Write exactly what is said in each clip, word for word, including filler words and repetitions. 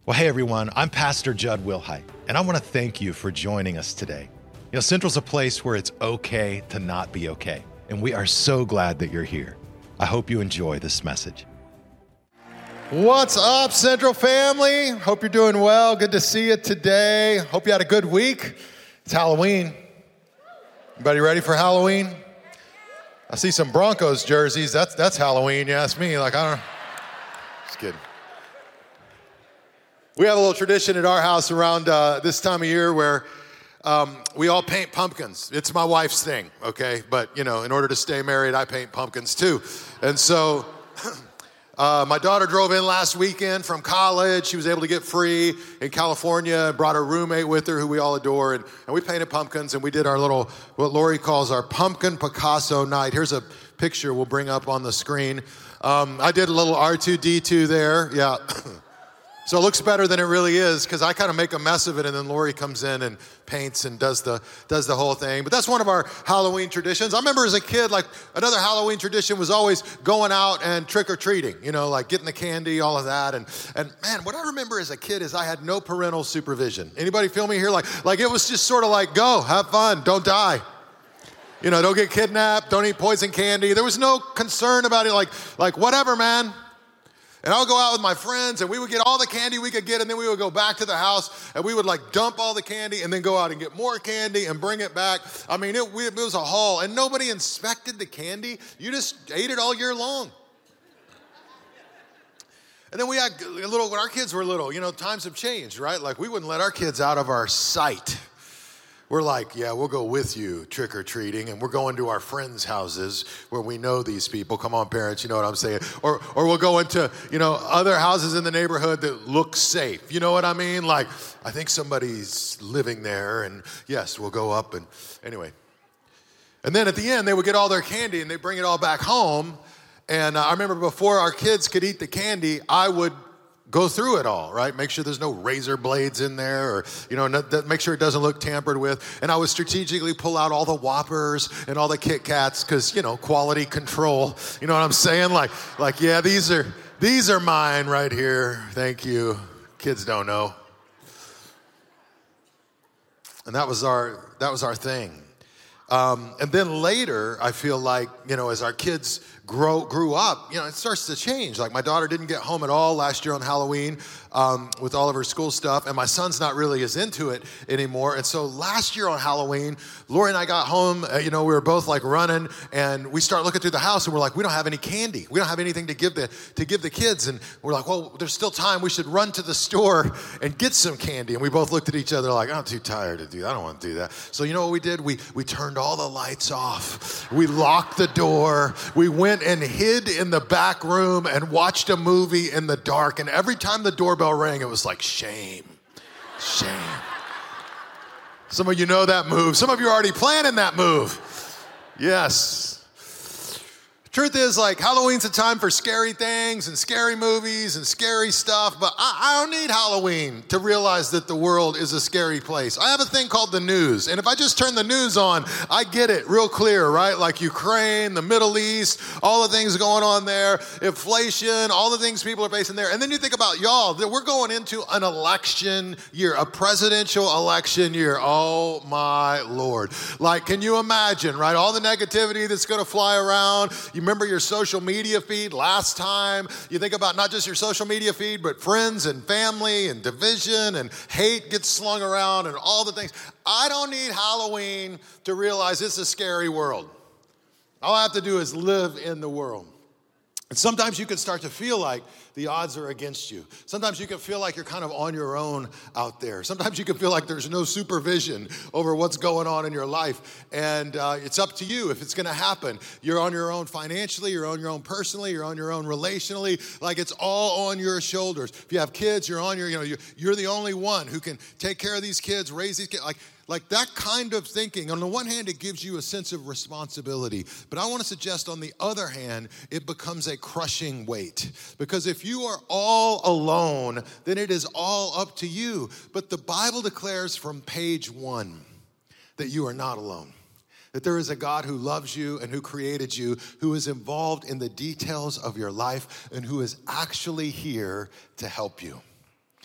Well, hey everyone, I'm Pastor Judd Wilhite, and I want to thank you for joining us today. You know, Central's a place where it's okay to not be okay, and we are so glad that you're here. I hope you enjoy this message. What's up, Central family? Hope you're doing well. Good to see you today. Hope you had a good week. It's Halloween. Everybody ready for Halloween? I see some Broncos jerseys. That's that's Halloween, you ask me. Like, I don't know. Just kidding. We have a little tradition at our house around uh, this time of year where um, we all paint pumpkins. It's my wife's thing, okay? But, you know, in order to stay married, I paint pumpkins too. And so uh, my daughter drove in last weekend from college. She was able to get free in California, brought her roommate with her who we all adore, and, and we painted pumpkins, and we did our little, what Lori calls our pumpkin Picasso night. Here's a picture we'll bring up on the screen. Um, I did a little R two D two there, yeah. So it looks better than it really is because I kind of make a mess of it, and then Lori comes in and paints and does the does the whole thing. But that's one of our Halloween traditions. I remember as a kid, like another Halloween tradition was always going out and trick-or-treating, you know, like getting the candy, all of that. And and man, what I remember as a kid is I had no parental supervision. Anybody feel me here? Like, like it was just sort of like, go, have fun, don't die. You know, don't get kidnapped, don't eat poison candy. There was no concern about it, like, like whatever, man. And I would go out with my friends, and we would get all the candy we could get, and then we would go back to the house, and we would, like, dump all the candy and then go out and get more candy and bring it back. I mean, it, it was a haul, and nobody inspected the candy. You just ate it all year long. And then we had a little, when our kids were little, you know, times have changed, right? Like, we wouldn't let our kids out of our sight. We're like, yeah, we'll go with you trick-or-treating, and we're going to our friends' houses where we know these people. Come on, parents, you know what I'm saying? Or or we'll go into, you know, other houses in the neighborhood that look safe. You know what I mean? Like, I think somebody's living there, and yes, we'll go up, and anyway. And then at the end, they would get all their candy, and they bring it all back home, and uh, I remember before our kids could eat the candy, I would go through it all, right? Make sure there's no razor blades in there, or, you know, no, make sure it doesn't look tampered with. And I would strategically pull out all the Whoppers and all the Kit Kats because, you know, quality control. You know what I'm saying? Like, like, yeah, these are these are mine right here. Thank you. Kids don't know. And that was our that was our thing. Um, and then later, I feel like, you know, as our kids grow grew up, you know, it starts to change. Like my daughter didn't get home at all last year on Halloween um, with all of her school stuff, and my son's not really as into it anymore. And so last year on Halloween, Lori and I got home, uh, you know, we were both like running, and we start looking through the house, and we're like, we don't have any candy. We don't have anything to give the to give the kids. And we're like, well, there's still time. We should run to the store and get some candy. And we both looked at each other like, I'm too tired to do that. I don't want to do that. So you know what we did? We we turned all the lights off. We locked the door. We went and hid in the back room and watched a movie in the dark. And every time the doorbell rang, it was like, shame, shame. Some of you know that move. Some of you are already planning that move. Yes. Truth is, like, Halloween's a time for scary things and scary movies and scary stuff, but I, I don't need Halloween to realize that the world is a scary place. I have a thing called the news, and if I just turn the news on, I get it real clear, right? Like Ukraine, the Middle East, all the things going on there, inflation, all the things people are facing there. And then you think about y'all, that we're going into an election year, a presidential election year. Oh my Lord. Like, can you imagine, right? All the negativity that's going to fly around. You remember your social media feed last time. You think about not just your social media feed, but friends and family and division and hate gets slung around and all the things. I don't need Halloween to realize it's a scary world. All I have to do is live in the world. And sometimes you can start to feel like the odds are against you. Sometimes you can feel like you're kind of on your own out there. Sometimes you can feel like there's no supervision over what's going on in your life. And uh, it's up to you if it's going to happen. You're on your own financially. You're on your own personally. You're on your own relationally. Like, it's all on your shoulders. If you have kids, you're on your, you know, you're, you're the only one who can take care of these kids, raise these kids. Like, Like that kind of thinking, on the one hand, it gives you a sense of responsibility. But I want to suggest, on the other hand, it becomes a crushing weight. Because if you are all alone, then it is all up to you. But the Bible declares from page one that you are not alone. That there is a God who loves you and who created you, who is involved in the details of your life, and who is actually here to help you.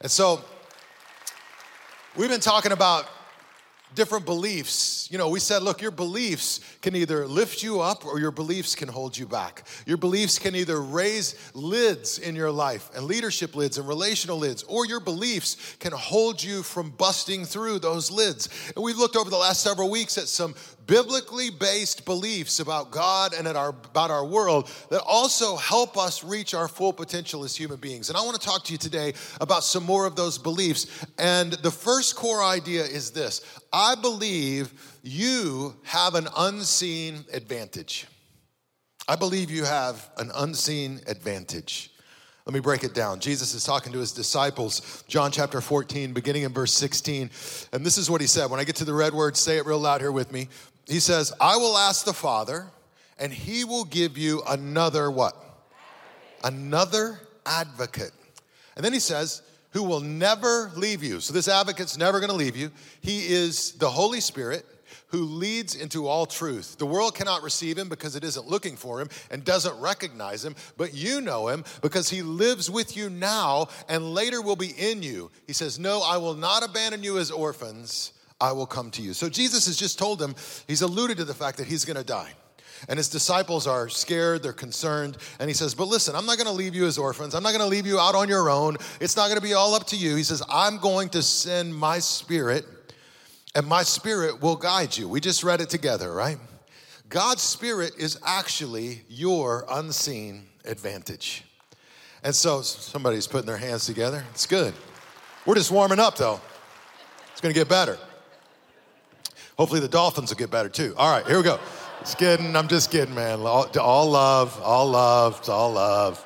And so we've been talking about different beliefs. You know, we said, look, your beliefs can either lift you up or your beliefs can hold you back. Your beliefs can either raise lids in your life and leadership lids and relational lids, or your beliefs can hold you from busting through those lids. And we've looked over the last several weeks at some biblically based beliefs about God and at our, about our world that also help us reach our full potential as human beings. And I want to talk to you today about some more of those beliefs. And the first core idea is this: I believe you have an unseen advantage. I believe you have an unseen advantage. Let me break it down. Jesus is talking to his disciples, John chapter fourteen, beginning in verse sixteen. And this is what he said. When I get to the red word, say it real loud here with me. He says, I will ask the Father, and he will give you another what? Another advocate. And then he says, who will never leave you. So this advocate's never going to leave you. He is the Holy Spirit who leads into all truth. The world cannot receive him because it isn't looking for him and doesn't recognize him, but you know him because he lives with you now and later will be in you. He says, no, I will not abandon you as orphans. I will come to you. So Jesus has just told them, he's alluded to the fact that he's going to die. And his disciples are scared, they're concerned. And he says, but listen, I'm not going to leave you as orphans. I'm not going to leave you out on your own. It's not going to be all up to you. He says, I'm going to send my spirit, and my spirit will guide you. We just read it together, right? God's spirit is actually your unseen advantage. And so somebody's putting their hands together. It's good. We're just warming up, though. It's going to get better. Hopefully the Dolphins will get better, too. All right, here we go. Just kidding. I'm just kidding, man. All, all love, all love, it's all love.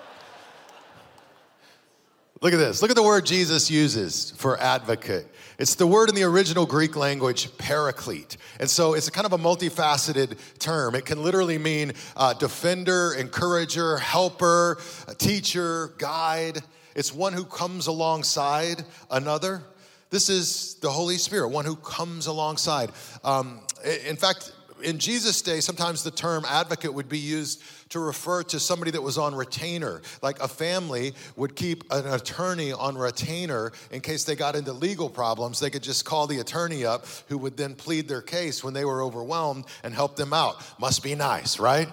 Look at this. Look at the word Jesus uses for advocate. It's the word in the original Greek language, paraclete. And so it's a kind of a multifaceted term. It can literally mean uh, defender, encourager, helper, teacher, guide. It's one who comes alongside another. This is the Holy Spirit, one who comes alongside. Um, in fact, in Jesus' day, sometimes the term advocate would be used to refer to somebody that was on retainer. Like a family would keep an attorney on retainer in case they got into legal problems. They could just call the attorney up, who would then plead their case when they were overwhelmed and help them out. Must be nice, right?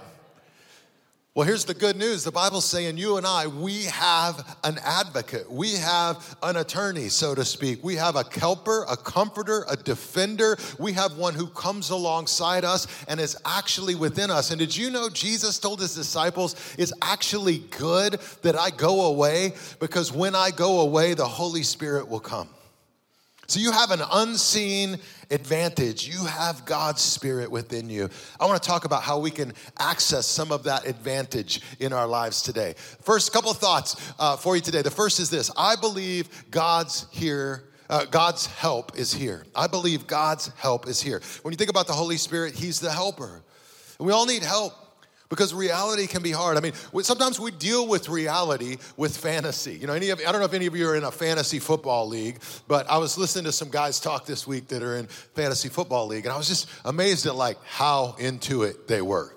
Well, here's the good news. The Bible's saying you and I, we have an advocate. We have an attorney, so to speak. We have a helper, a comforter, a defender. We have one who comes alongside us and is actually within us. And did you know Jesus told his disciples, it's actually good that I go away, because when I go away, the Holy Spirit will come. So you have an unseen advantage. You have God's Spirit within you. I want to talk about how we can access some of that advantage in our lives today. First, a couple of thoughts uh, for you today. The first is this: I believe God's here. Uh, God's help is here. I believe God's help is here. When you think about the Holy Spirit, he's the helper. And we all need help, because reality can be hard. I mean, sometimes we deal with reality with fantasy. You know, any of, I don't know if any of you are in a fantasy football league, but I was listening to some guys talk this week that are in fantasy football league, and I was just amazed at like how into it they were.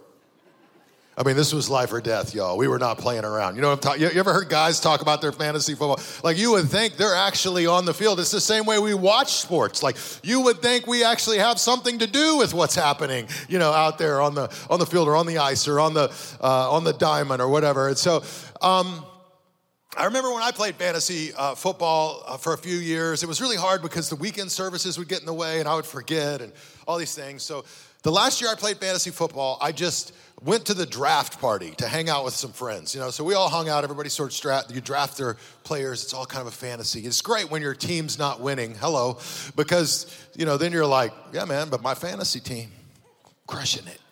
I mean, this was life or death, y'all. We were not playing around. You know what I'm talking? You ever heard guys talk about their fantasy football? Like, you would think they're actually on the field. It's the same way we watch sports. Like, you would think we actually have something to do with what's happening, you know, out there on the on the field or on the ice or on the uh, on the diamond or whatever. And so, um, I remember when I played fantasy uh, football uh, for a few years. It was really hard because the weekend services would get in the way, and I would forget and all these things. So, the last year I played fantasy football, I just went to the draft party to hang out with some friends. You know, so we all hung out. Everybody sort of draft, you draft their players. It's all kind of a fantasy. It's great when your team's not winning. Hello, because you know then you're like, yeah, man, but my fantasy team, crushing it.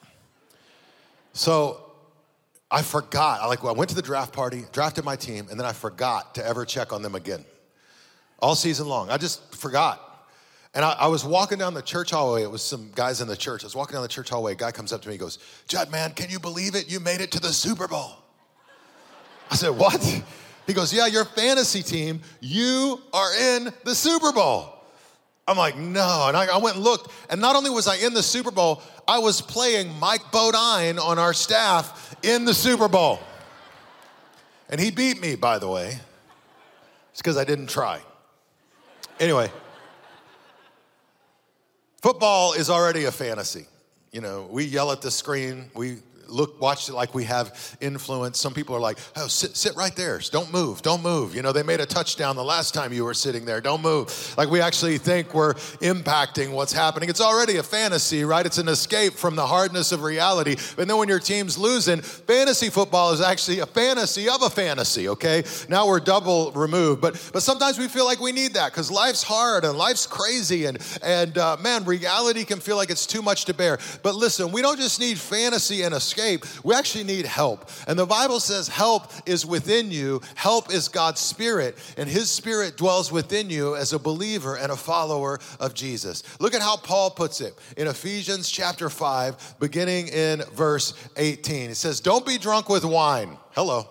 So I forgot. I like I went to the draft party, drafted my team, and then I forgot to ever check on them again, all season long. I just forgot. And I, I was walking down the church hallway. It was some guys in the church. I was walking down the church hallway. A guy comes up to me and goes, Judd, man, can you believe it? You made it to the Super Bowl. I said, what? He goes, yeah, your fantasy team, you are in the Super Bowl. I'm like, no. And I, I went and looked. And not only was I in the Super Bowl, I was playing Mike Bodine on our staff in the Super Bowl. And he beat me, by the way. It's because I didn't try. Anyway, football is already a fantasy. You know, we yell at the screen, we look, watch it like we have influence. Some people are like, oh, sit, sit right there. Don't move, don't move. You know, they made a touchdown the last time you were sitting there. Don't move. Like we actually think we're impacting what's happening. It's already a fantasy, right? It's an escape from the hardness of reality. But then when your team's losing, fantasy football is actually a fantasy of a fantasy, okay? Now we're double removed. But but sometimes we feel like we need that because life's hard and life's crazy. And, and uh, man, reality can feel like it's too much to bear. But listen, we don't just need fantasy and escape. We actually need help. And the Bible says help is within you. Help is God's Spirit, and His Spirit dwells within you as a believer and a follower of Jesus. Look at how Paul puts it in Ephesians chapter five, beginning in verse eighteen. It says, don't be drunk with wine. Hello.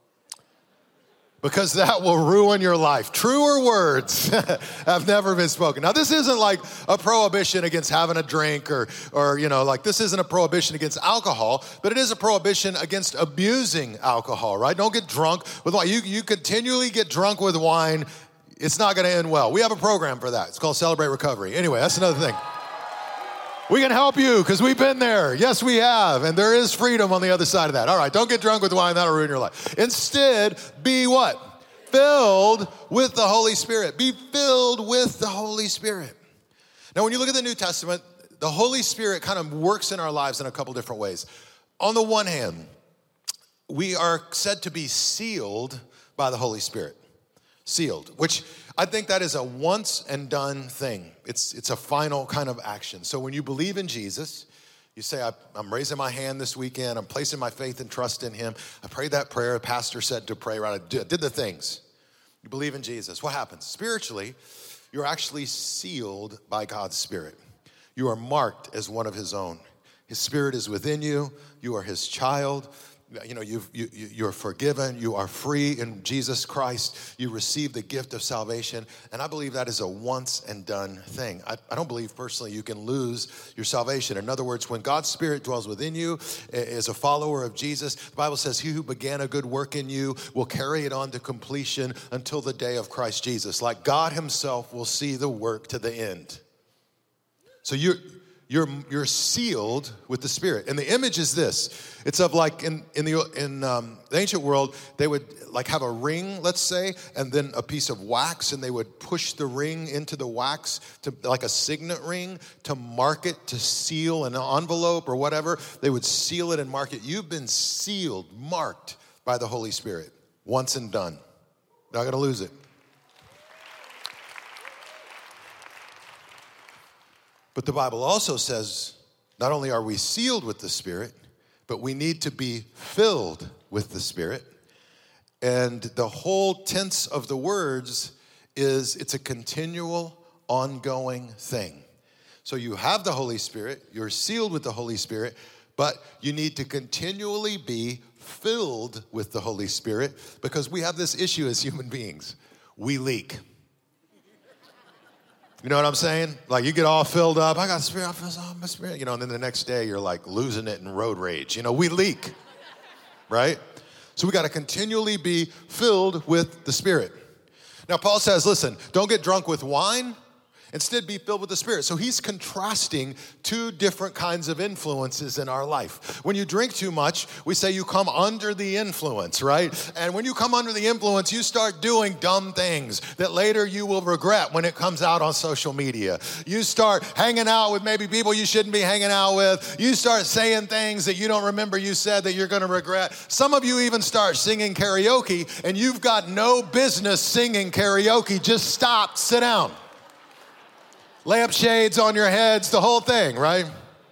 Because that will ruin your life. Truer words have never been spoken. Now, this isn't like a prohibition against having a drink or, or, you know, like this isn't a prohibition against alcohol, but it is a prohibition against abusing alcohol, right? Don't get drunk with wine. You, you continually get drunk with wine, it's not going to end well. We have a program for that. It's called Celebrate Recovery. Anyway, that's another thing. We can help you because we've been there. Yes, we have. And there is freedom on the other side of that. All right, don't get drunk with wine. That'll ruin your life. Instead, be what? Filled with the Holy Spirit. Be filled with the Holy Spirit. Now, when you look at the New Testament, the Holy Spirit kind of works in our lives in a couple different ways. On the one hand, we are said to be sealed by the Holy Spirit. Sealed, which I think that is a once and done thing. It's, it's a final kind of action. So when you believe in Jesus, you say, I, I'm raising my hand this weekend. I'm placing my faith and trust in Him. I prayed that prayer. A pastor said to pray, right? I did, did the things. You believe in Jesus. What happens? Spiritually, you're actually sealed by God's Spirit. You are marked as one of His own. His Spirit is within you. You are His child. You know, you've, you, you're forgiven. You are free in Jesus Christ. You receive the gift of salvation. And I believe that is a once and done thing. I, I don't believe personally you can lose your salvation. In other words, when God's Spirit dwells within you as a follower of Jesus, the Bible says, he who began a good work in you will carry it on to completion until the day of Christ Jesus. Like God Himself will see the work to the end. So you're... You're, you're sealed with the Spirit. And the image is this. It's of like in, in, the, in um, the ancient world, they would like have a ring, let's say, and then a piece of wax, and they would push the ring into the wax to like a signet ring to mark it, to seal an envelope or whatever. They would seal it and mark it. You've been sealed, marked by the Holy Spirit. Once and done. Not going to lose it. But the Bible also says, not only are we sealed with the Spirit, but we need to be filled with the Spirit. And the whole tense of the words is it's a continual, ongoing thing. So you have the Holy Spirit, you're sealed with the Holy Spirit, but you need to continually be filled with the Holy Spirit because we have this issue as human beings. We leak. You know what I'm saying? Like you get all filled up. I got the Spirit, I feel oh, my Spirit. You know, and then the next day you're like losing it in road rage. You know, we leak, right? So we got to continually be filled with the Spirit. Now, Paul says, listen, don't get drunk with wine. Instead, be filled with the Spirit. So he's contrasting two different kinds of influences in our life. When you drink too much, we say you come under the influence, right? And when you come under the influence, you start doing dumb things that later you will regret when it comes out on social media. You start hanging out with maybe people you shouldn't be hanging out with. You start saying things that you don't remember you said that you're going to regret. Some of you even start singing karaoke, and you've got no business singing karaoke. Just stop, sit down. Lampshades on your heads, the whole thing, right?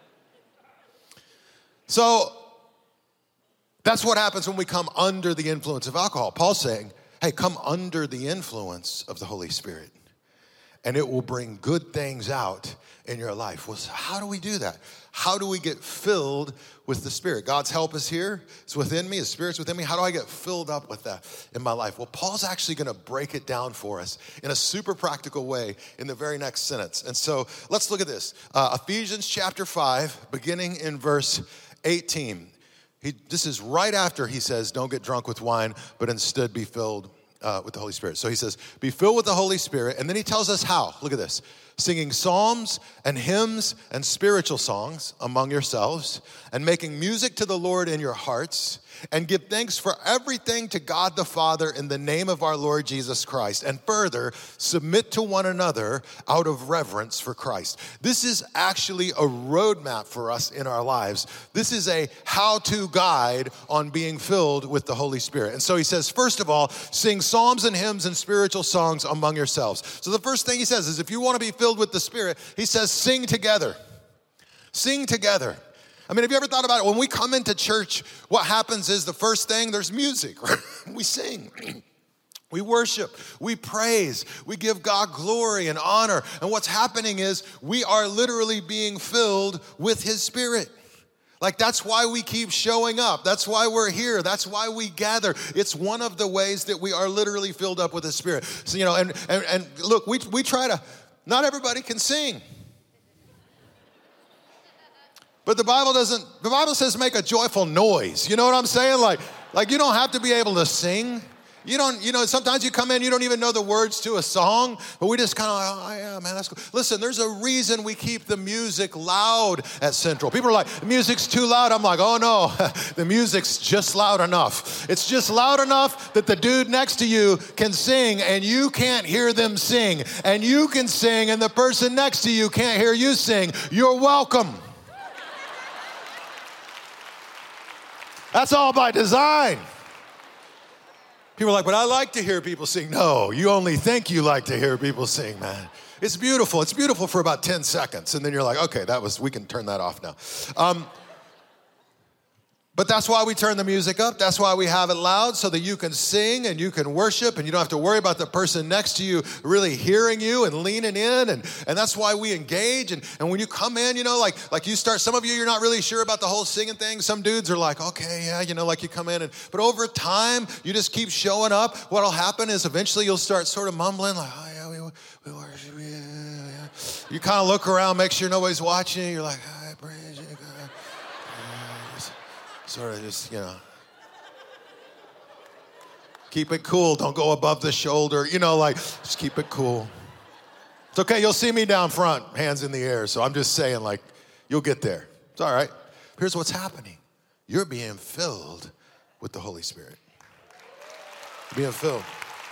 So that's what happens when we come under the influence of alcohol. Paul's saying, hey, come under the influence of the Holy Spirit, and it will bring good things out in your life. Well, so how do we do that? How do we get filled with the Spirit? God's help is here. It's within me. His Spirit's within me. How do I get filled up with that in my life? Well, Paul's actually going to break it down for us in a super practical way in the very next sentence. And so let's look at this. Uh, Ephesians chapter five, beginning in verse eighteen. He, this is right after he says, don't get drunk with wine, but instead be filled uh, with the Holy Spirit. So he says, be filled with the Holy Spirit. And then he tells us how. Look at this. Singing psalms and hymns and spiritual songs among yourselves, and making music to the Lord in your hearts, and give thanks for everything to God the Father in the name of our Lord Jesus Christ. And further, submit to one another out of reverence for Christ. This is actually a roadmap for us in our lives. This is a how-to guide on being filled with the Holy Spirit. And so he says, first of all, sing psalms and hymns and spiritual songs among yourselves. So the first thing he says is, if you want to be filled with the Spirit, he says, sing together. Sing together. I mean, have you ever thought about it? When we come into church, what happens is the first thing, there's music, right? We sing, we worship, we praise, we give God glory and honor. And what's happening is we are literally being filled with His Spirit. Like, that's why we keep showing up. That's why we're here. That's why we gather. It's one of the ways that we are literally filled up with the Spirit. So, you know, and and, and look, we we try to, not everybody can sing. But the Bible doesn't, the Bible says make a joyful noise. You know what I'm saying? Like, like you don't have to be able to sing. You don't, you know, sometimes you come in, you don't even know the words to a song, but we just kind of like, oh yeah, man, that's cool. Listen, there's a reason we keep the music loud at Central. People are like, the music's too loud. I'm like, oh no, the music's just loud enough. It's just loud enough that the dude next to you can sing and you can't hear them sing. And you can sing and the person next to you can't hear you sing. You're welcome. That's all by design. People are like, but I like to hear people sing. No, you only think you like to hear people sing, man. It's beautiful. It's beautiful for about ten seconds. And then you're like, okay, that was, we can turn that off now. Um, But that's why we turn the music up. That's why we have it loud, so that you can sing and you can worship and you don't have to worry about the person next to you really hearing you and leaning in. And, and that's why we engage. And, and when you come in, you know, like, like you start, some of you, you're not really sure about the whole singing thing. Some dudes are like, okay, yeah, you know, like you come in. And, but over time, you just keep showing up. What'll happen is eventually you'll start sort of mumbling like, oh yeah, we, we worship, yeah, yeah. You kind of look around, make sure nobody's watching you. You're like, I praise you, God. Sort of just, you know, keep it cool. Don't go above the shoulder. You know, like, just keep it cool. It's okay. You'll see me down front, hands in the air. So I'm just saying, like, you'll get there. It's all right. Here's what's happening. You're being filled with the Holy Spirit. You're being filled.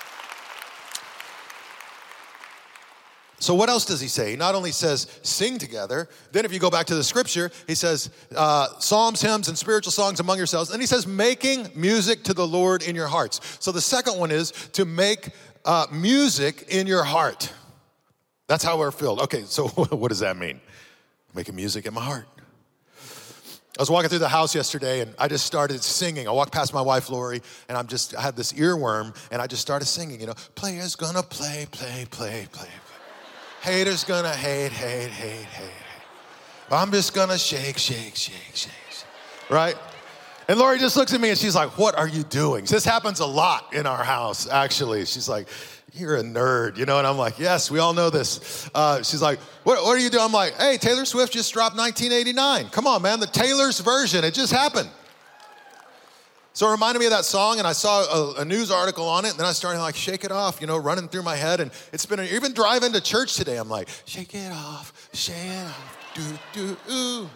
So what else does he say? He not only says sing together, then if you go back to the scripture, he says uh, psalms, hymns, and spiritual songs among yourselves. And he says making music to the Lord in your hearts. So the second one is to make uh, music in your heart. That's how we're filled. Okay, so what does that mean? Making music in my heart. I was walking through the house yesterday and I just started singing. I walked past my wife, Lori, and I'm just, I had this earworm and I just started singing, you know, players gonna play, play, play, play, play. Haters gonna hate, hate, hate, hate, hate. I'm just gonna shake, shake, shake, shake, shake. Right? And Lori just looks at me and she's like, what are you doing? This happens a lot in our house, actually. She's like, you're a nerd, you know? And I'm like, yes, we all know this. Uh, she's like, what, what are you doing? I'm like, hey, Taylor Swift just dropped nineteen eighty-nine. Come on, man, the Taylor's version, it just happened. So it reminded me of that song, and I saw a, a news article on it, and then I started like, shake it off, you know, running through my head, and it's been, a, even driving to church today, I'm like, shake it off, shake it off, do, do, ooh.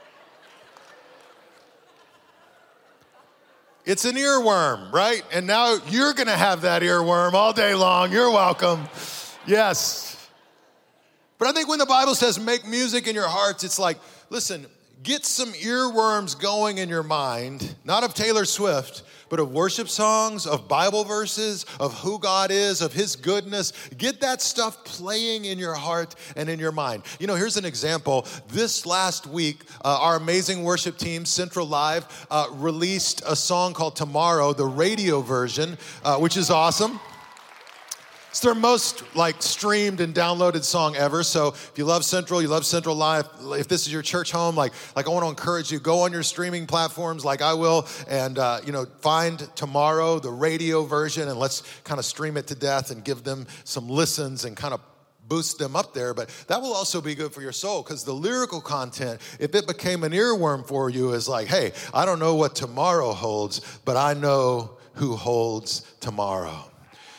It's an earworm, right? And now you're gonna have that earworm all day long, you're welcome, yes. But I think when the Bible says make music in your hearts, it's like, listen, get some earworms going in your mind, not of Taylor Swift, but of worship songs, of Bible verses, of who God is, of His goodness. Get that stuff playing in your heart and in your mind. You know, here's an example. This last week, uh, our amazing worship team, Central Live, uh, released a song called Tomorrow, the radio version, uh, which is awesome. It's their most like streamed and downloaded song ever. So if you love Central, you love Central Live, if this is your church home, like, like I want to encourage you, go on your streaming platforms like I will and, uh, you know, find Tomorrow, the radio version, and let's kind of stream it to death and give them some listens and kind of boost them up there. But that will also be good for your soul because the lyrical content, if it became an earworm for you, is like, hey, I don't know what tomorrow holds, but I know who holds tomorrow.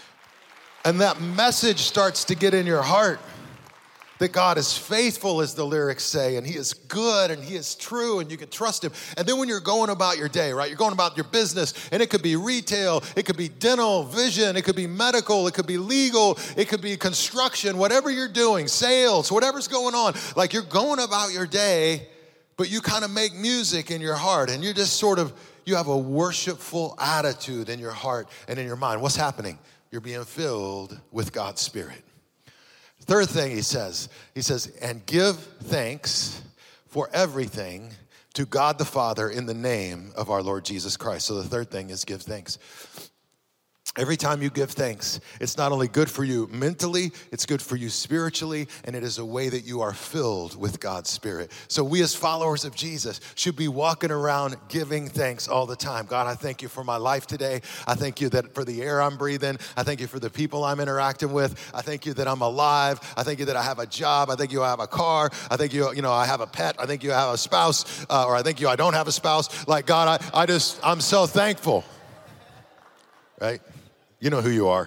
And that message starts to get in your heart that God is faithful, as the lyrics say, and he is good and he is true and you can trust him. And then when you're going about your day, right, you're going about your business, and it could be retail, it could be dental, vision, it could be medical, it could be legal, it could be construction, whatever you're doing, sales, whatever's going on, like you're going about your day, but you kind of make music in your heart and you're just sort of, you have a worshipful attitude in your heart and in your mind. What's happening? You're being filled with God's Spirit. Third thing he says, he says, and give thanks for everything to God the Father in the name of our Lord Jesus Christ. So the third thing is give thanks. Every time you give thanks, it's not only good for you mentally, it's good for you spiritually, and it is a way that you are filled with God's Spirit. So we as followers of Jesus should be walking around giving thanks all the time. God, I thank you for my life today. I thank you that for the air I'm breathing. I thank you for the people I'm interacting with. I thank you that I'm alive. I thank you that I have a job. I thank you I have a car. I thank you, you know, I have a pet. I thank you I have a spouse, uh, or I thank you I don't have a spouse. Like, God, I, I just, I'm so thankful, right? You know who you are.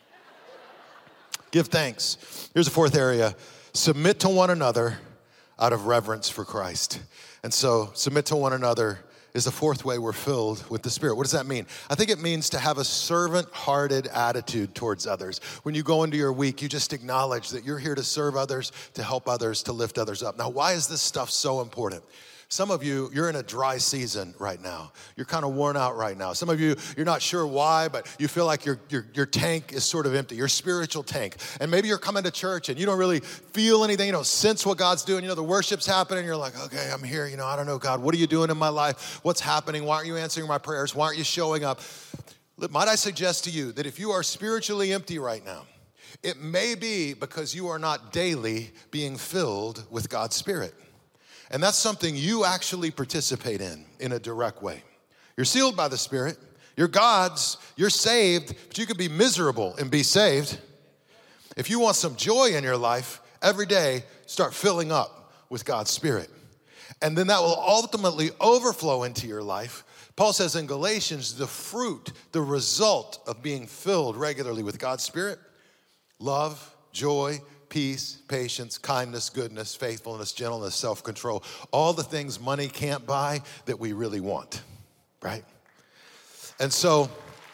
Give thanks. Here's a fourth area. Submit to one another out of reverence for Christ. And so submit to one another is the fourth way we're filled with the Spirit. What does that mean? I think it means to have a servant-hearted attitude towards others. When you go into your week, you just acknowledge that you're here to serve others, to help others, to lift others up. Now, why is this stuff so important? Some of you, you're in a dry season right now. You're kind of worn out right now. Some of you, you're not sure why, but you feel like your, your, your tank is sort of empty, your spiritual tank. And maybe you're coming to church and you don't really feel anything, you don't sense what God's doing. You know, the worship's happening. You're like, okay, I'm here. You know, I don't know, God, what are you doing in my life? What's happening? Why aren't you answering my prayers? Why aren't you showing up? Might I suggest to you that if you are spiritually empty right now, it may be because you are not daily being filled with God's Spirit. And that's something you actually participate in, in a direct way. You're sealed by the Spirit. You're God's. You're saved, but you could be miserable and be saved. If you want some joy in your life, every day, start filling up with God's Spirit. And then that will ultimately overflow into your life. Paul says in Galatians, the fruit, the result of being filled regularly with God's Spirit, love, joy, peace, patience, kindness, goodness, faithfulness, gentleness, self-control, all the things money can't buy that we really want, right? And so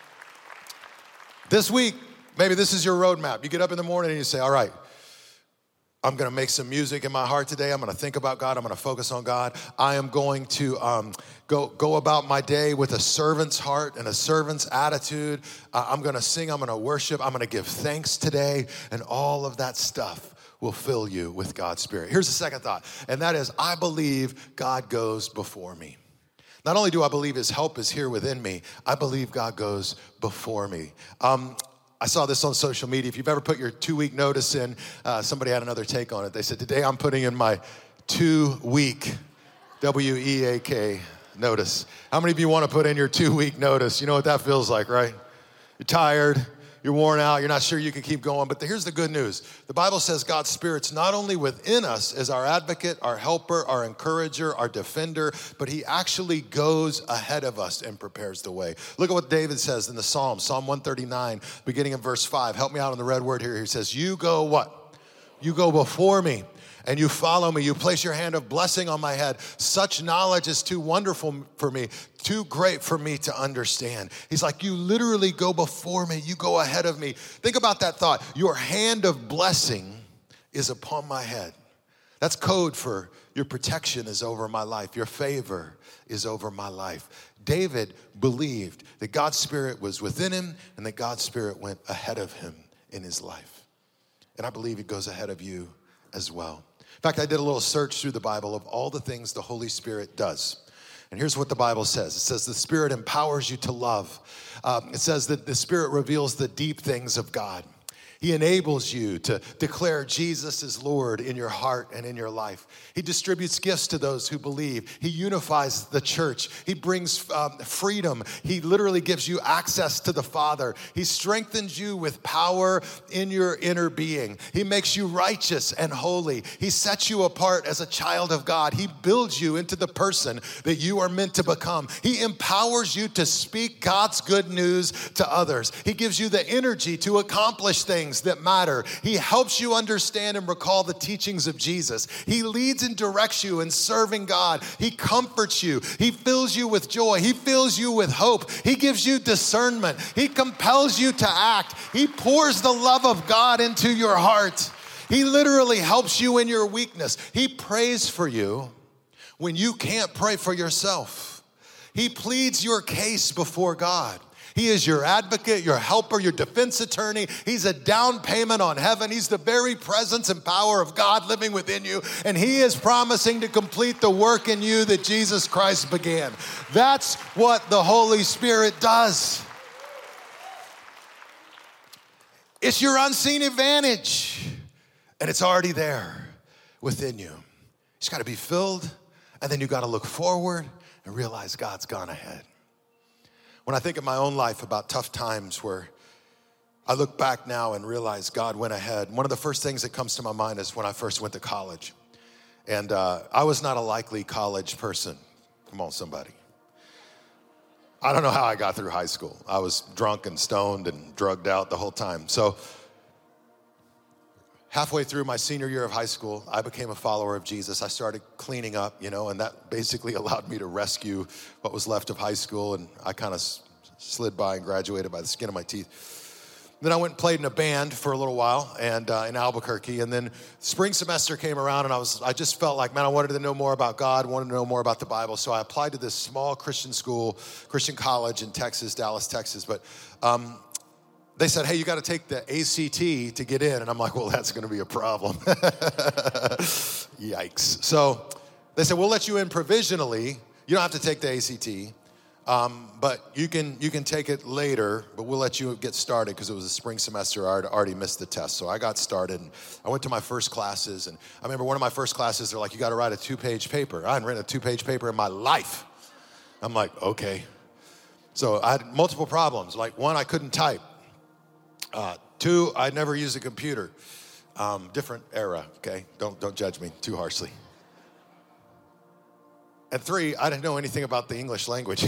this week, maybe this is your roadmap. You get up in the morning and you say, all right, I'm going to make some music in my heart today. I'm going to think about God. I'm going to focus on God. I am going to um, go go about my day with a servant's heart and a servant's attitude. Uh, I'm going to sing. I'm going to worship. I'm going to give thanks today. And all of that stuff will fill you with God's Spirit. Here's the second thought, and that is, I believe God goes before me. Not only do I believe his help is here within me, I believe God goes before me. Um, I saw this on social media. If you've ever put your two-week notice in, uh, somebody had another take on it. They said, today I'm putting in my two-week, W E A K, notice. How many of you want to put in your two-week notice? You know what that feels like, right? You're tired. You're worn out. You're not sure you can keep going. But here's the good news. The Bible says God's Spirit's not only within us as our advocate, our helper, our encourager, our defender, but he actually goes ahead of us and prepares the way. Look at what David says in the Psalm, Psalm one thirty-nine, beginning in verse five. Help me out on the red word here. He says, you go what? You go before me. And you follow me. You place your hand of blessing on my head. Such knowledge is too wonderful for me, too great for me to understand. He's like, you literally go before me. You go ahead of me. Think about that thought. Your hand of blessing is upon my head. That's code for your protection is over my life. Your favor is over my life. David believed that God's Spirit was within him and that God's Spirit went ahead of him in his life. And I believe it goes ahead of you as well. In fact, I did a little search through the Bible of all the things the Holy Spirit does. And here's what the Bible says. It says the Spirit empowers you to love. Um, it says that the Spirit reveals the deep things of God. He enables you to declare Jesus is Lord in your heart and in your life. He distributes gifts to those who believe. He unifies the church. He brings um, freedom. He literally gives you access to the Father. He strengthens you with power in your inner being. He makes you righteous and holy. He sets you apart as a child of God. He builds you into the person that you are meant to become. He empowers you to speak God's good news to others. He gives you the energy to accomplish things that matter. He helps you understand and recall the teachings of Jesus. He leads and directs you in serving God. He comforts you. He fills you with joy. He fills you with hope. He gives you discernment. He compels you to act. He pours the love of God into your heart. He literally helps you in your weakness. He prays for you when you can't pray for yourself. He pleads your case before God. He is your advocate, your helper, your defense attorney. He's a down payment on heaven. He's the very presence and power of God living within you. And he is promising to complete the work in you that Jesus Christ began. That's what the Holy Spirit does. It's your unseen advantage. And it's already there within you. It's got to be filled. And then you got to look forward and realize God's gone ahead. When I think of my own life about tough times where I look back now and realize God went ahead, one of the first things that comes to my mind is when I first went to college. And uh, I was not a likely college person. Come on, somebody. I don't know how I got through high school. I was drunk and stoned and drugged out the whole time. So halfway through my senior year of high school, I became a follower of Jesus. I started cleaning up, you know, and that basically allowed me to rescue what was left of high school. And I kind of s- slid by and graduated by the skin of my teeth. Then I went and played in a band for a little while and uh, in Albuquerque. And then spring semester came around and I was, I just felt like, man, I wanted to know more about God, wanted to know more about the Bible. So I applied to this small Christian school, Christian college in Texas, Dallas, Texas. But um, they said, hey, you got to take the A C T to get in. And I'm like, well, that's going to be a problem. Yikes. So they said, we'll let you in provisionally. You don't have to take the A C T, um, but you can you can take it later, but we'll let you get started because it was a spring semester. I had already missed the test. So I got started, and I went to my first classes. And I remember one of my first classes, they're like, you got to write a two-page paper. I hadn't written a two-page paper in my life. I'm like, okay. So I had multiple problems. Like, one, I couldn't type. Uh, two, I'd never used a computer. Um, different era, okay? Don't don't judge me too harshly. And three, I didn't know anything about the English language.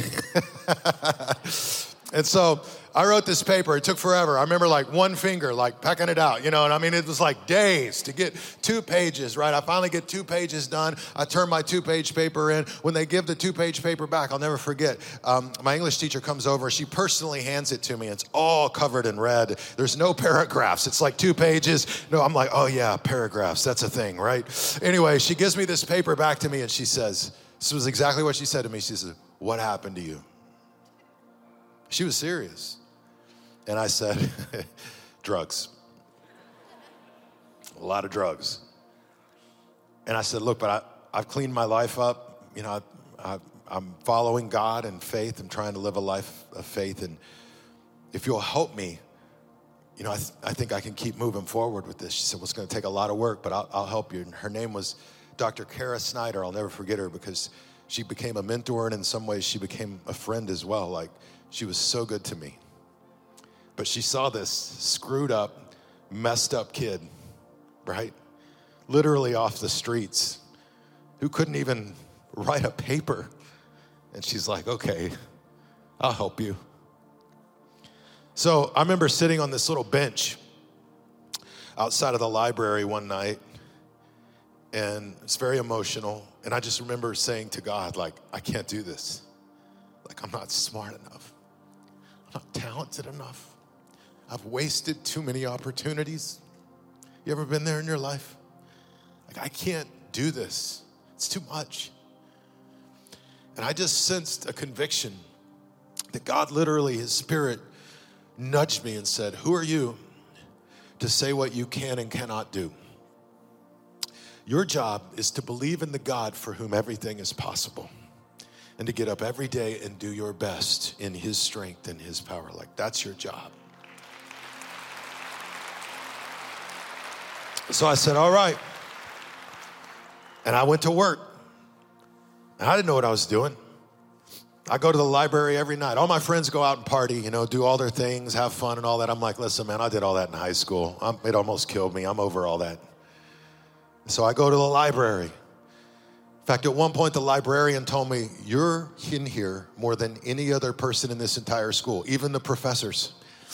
And so I wrote this paper. It took forever. I remember like one finger, like pecking it out, you know, and I mean, it was like days to get two pages, right? I finally get two pages done. I turn my two-page paper in. When they give the two-page paper back, I'll never forget. Um, my English teacher comes over. She personally hands it to me. It's all covered in red. There's no paragraphs. It's like two pages. No, I'm like, oh yeah, paragraphs. That's a thing, right? Anyway, she gives me this paper back to me and she says, this was exactly what she said to me. She said, what happened to you? She was serious. And I said, drugs. A lot of drugs. And I said, look, but I, I've cleaned my life up. You know, I, I, I'm following God in faith. I'm trying to live a life of faith. And if you'll help me, you know, I, th- I think I can keep moving forward with this. She said, well, it's going to take a lot of work, but I'll, I'll help you. And her name was Doctor Kara Snyder. I'll never forget her because she became a mentor, and in some ways she became a friend as well. Like, she was so good to me. But she saw this screwed up, messed up kid, right? Literally off the streets, who couldn't even write a paper. And she's like, okay, I'll help you. So I remember sitting on this little bench outside of the library one night, and it's very emotional. And I just remember saying to God, like, I can't do this. Like, I'm not smart enough. I'm not talented enough. I've wasted too many opportunities. You ever been there in your life? Like, I can't do this. It's too much. And I just sensed a conviction that God literally, his spirit, nudged me and said, who are you to say what you can and cannot do? Your job is to believe in the God for whom everything is possible, and to get up every day and do your best in his strength and his power. Like, that's your job. So I said, all right. And I went to work. And I didn't know what I was doing. I go to the library every night. All my friends go out and party, you know, do all their things, have fun and all that. I'm like, listen, man, I did all that in high school. I'm, it almost killed me. I'm over all that. So I go to the library. In fact, at one point, the librarian told me, you're in here more than any other person in this entire school, even the professors.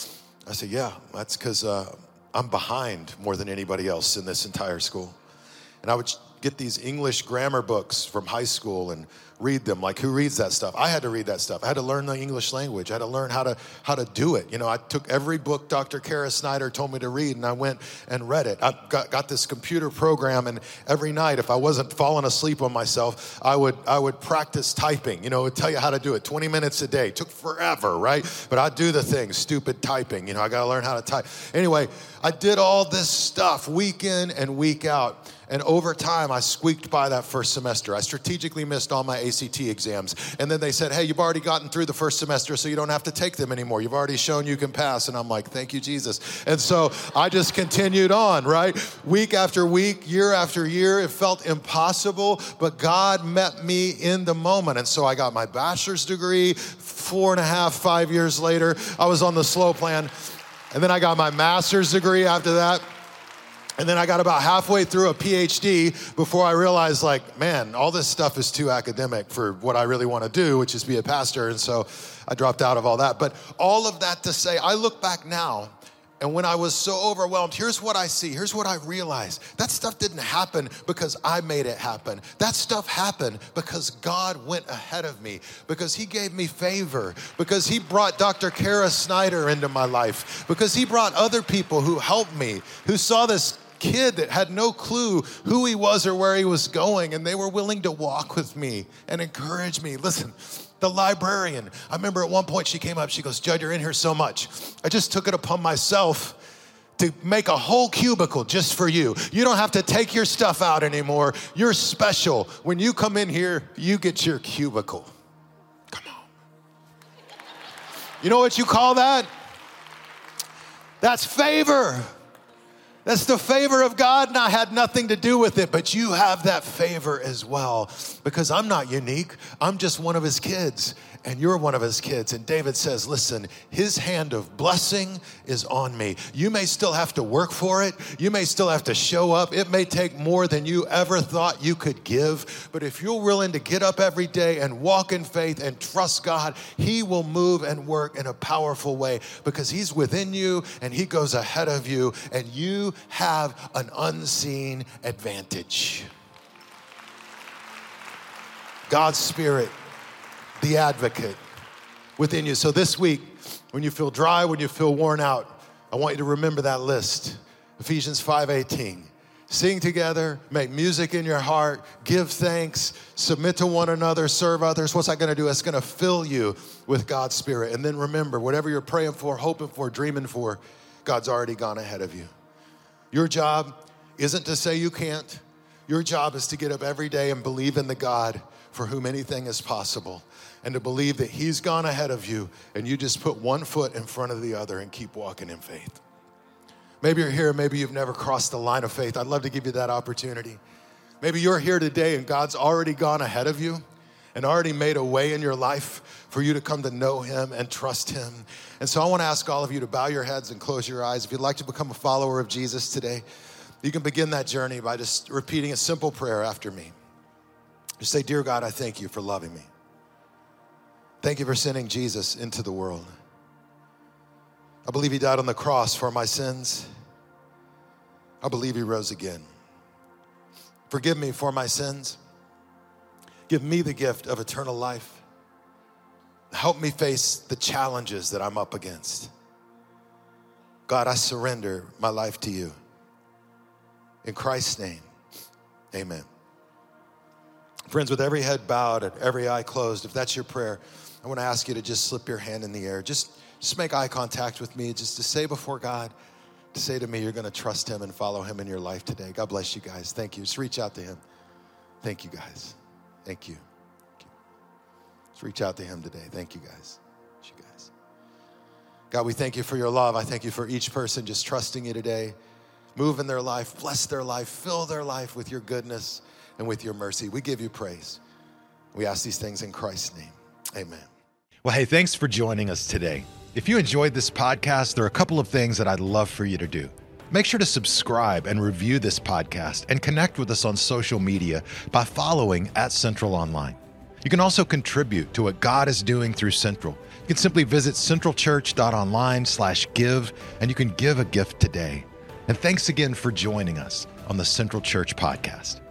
I said, yeah, that's because uh, I'm behind more than anybody else in this entire school. And I would get these English grammar books from high school and read them. Like, who reads that stuff? I had to read that stuff. I had to learn the English language. I had to learn how to how to do it. You know, I took every book Doctor Kara Snyder told me to read, and I went and read it. I got, got this computer program, and every night, if I wasn't falling asleep on myself, I would I would practice typing. You know, it would tell you how to do it. twenty minutes a day. It took forever, right? But I'd do the thing, stupid typing. You know, I got to learn how to type. Anyway, I did all this stuff week in and week out. And over time, I squeaked by that first semester. I strategically missed all my A C T exams. And then they said, hey, you've already gotten through the first semester, so you don't have to take them anymore. You've already shown you can pass. And I'm like, thank you, Jesus. And so I just continued on, right? Week after week, year after year, it felt impossible, but God met me in the moment. And so I got my bachelor's degree. Four and a half, five years later, I was on the slow plan. And then I got my master's degree after that. And then I got about halfway through a P H D before I realized, like, man, all this stuff is too academic for what I really want to do, which is be a pastor. And so I dropped out of all that. But all of that to say, I look back now, and when I was so overwhelmed, here's what I see. Here's what I realized. That stuff didn't happen because I made it happen. That stuff happened because God went ahead of me, because he gave me favor, because he brought Doctor Kara Snyder into my life, because he brought other people who helped me, who saw this kid that had no clue who he was or where he was going, and they were willing to walk with me and encourage me. Listen, the librarian, I remember at one point she came up, she goes, Judd, you're in here so much. I just took it upon myself to make a whole cubicle just for you. You don't have to take your stuff out anymore. You're special. When you come in here, you get your cubicle. Come on. You know what you call that? That's favor. That's the favor of God, and I had nothing to do with it, but you have that favor as well, because I'm not unique. I'm just one of his kids, and you're one of his kids. And David says, listen, his hand of blessing is on me. You may still have to work for it. You may still have to show up. It may take more than you ever thought you could give, but if you're willing to get up every day and walk in faith and trust God, he will move and work in a powerful way, because he's within you and he goes ahead of you, and you have an unseen advantage. God's Spirit, the advocate within you. So this week, when you feel dry, when you feel worn out, I want you to remember that list. Ephesians five eighteen. Sing together, make music in your heart, give thanks, submit to one another, serve others. What's that going to do? It's going to fill you with God's Spirit. And then remember, whatever you're praying for, hoping for, dreaming for, God's already gone ahead of you. Your job isn't to say you can't. Your job is to get up every day and believe in the God for whom anything is possible, and to believe that he's gone ahead of you, and you just put one foot in front of the other and keep walking in faith. Maybe you're here, maybe you've never crossed the line of faith. I'd love to give you that opportunity. Maybe you're here today and God's already gone ahead of you and already made a way in your life for you to come to know him and trust him. And so I want to ask all of you to bow your heads and close your eyes. If you'd like to become a follower of Jesus today, you can begin that journey by just repeating a simple prayer after me. Just say, dear God, I thank you for loving me. Thank you for sending Jesus into the world. I believe he died on the cross for my sins. I believe he rose again. Forgive me for my sins. Give me the gift of eternal life. Help me face the challenges that I'm up against. God, I surrender my life to you. In Christ's name, amen. Friends, with every head bowed and every eye closed, if that's your prayer, I want to ask you to just slip your hand in the air. Just, just make eye contact with me, just to say before God, to say to me, you're going to trust him and follow him in your life today. God bless you guys. Thank you. Just reach out to him. Thank you, guys. Thank you. Thank you. Just reach out to him today. Thank you, guys. Thank you, guys. God, we thank you for your love. I thank you for each person just trusting you today. move in their life, bless their life, fill their life with your goodness and with your mercy. We give you praise. We ask these things in Christ's name. Amen. Well, hey, thanks for joining us today. If you enjoyed this podcast, there are a couple of things that I'd love for you to do. Make sure to subscribe and review this podcast and connect with us on social media by following at Central Online. You can also contribute to what God is doing through Central. You can simply visit centralchurch.online slash give, and you can give a gift today. And thanks again for joining us on the Central Church Podcast.